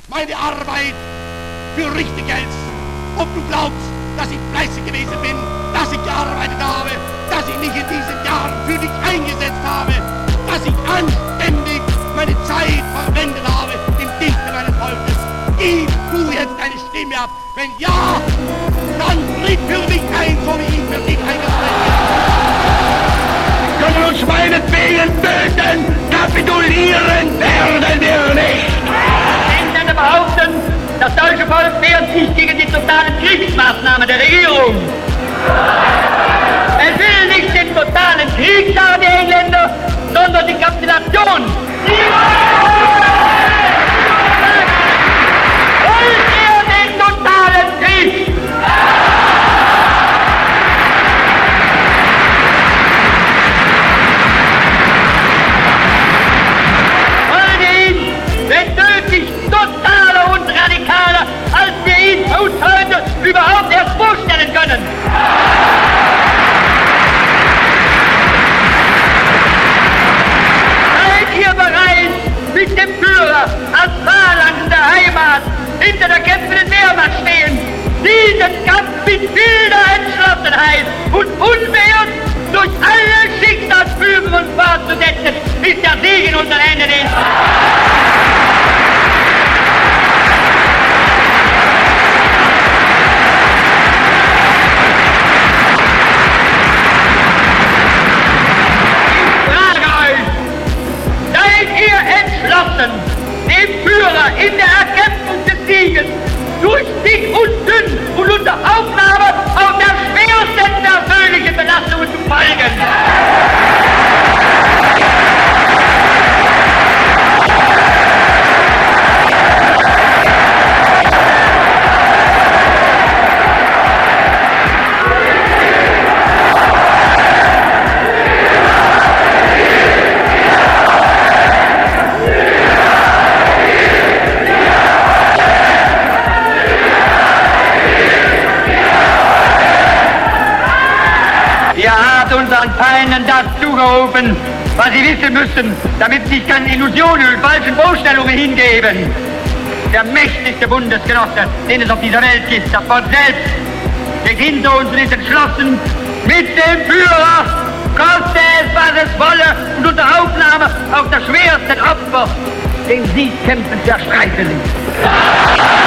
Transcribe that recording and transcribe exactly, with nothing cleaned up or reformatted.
meine Arbeit für richtig hältst, ob du glaubst, dass ich fleißig gewesen bin, dass ich gearbeitet habe, dass ich mich in diesen Jahren für dich eingesetzt habe, dass ich anständig meine Zeit verwendet habe im Dienste meines Volkes. Gib du jetzt deine Stimme ab. Wenn ja, dann tritt für mich ein, so wie ich für dich eingetreten bin. Wir können uns meinetwegen töten, kapitulieren werden wir nicht. Engländer behaupten, das deutsche Volk wehrt sich gegen die totalen Kriegsmaßnahmen der Regierung. Es will nicht den totalen Krieg, sagen die Engländer, sondern die Kapitulation. Wollt ihr den totalen Krieg? Wollt ihr ihn, wenn nötig, totaler und radikaler, als wir ihn uns heute überhaupt erst vorstellen können? Seid ihr bereit, mit dem Führer als Phalanx der Heimat hinter der kämpfenden Wehrmacht stehen, diesen Kampf mit wilder Entschlossenheit und unbeirrt durch alle Schicksalsführungen fortzusetzen, bis der Sieg in unseren Händen ist? Entschlossen, dem Führer in der Erkämpfung des Sieges durch dick und dünn und unter Aufnahme auf der schwersten persönlichen Belastungen zu folgen. Unseren Feinden das zugerufen, was sie wissen müssen, damit sie sich an Illusionen und falschen Vorstellungen hingeben. Der mächtigste Bundesgenosse, den es auf dieser Welt gibt, das Volk selbst, steht hinter uns und ist entschlossen, mit dem Führer, koste es, was es wolle, und unter Aufnahme auch der schwersten Opfer, den Siegkämpfen zu erstreiten sind.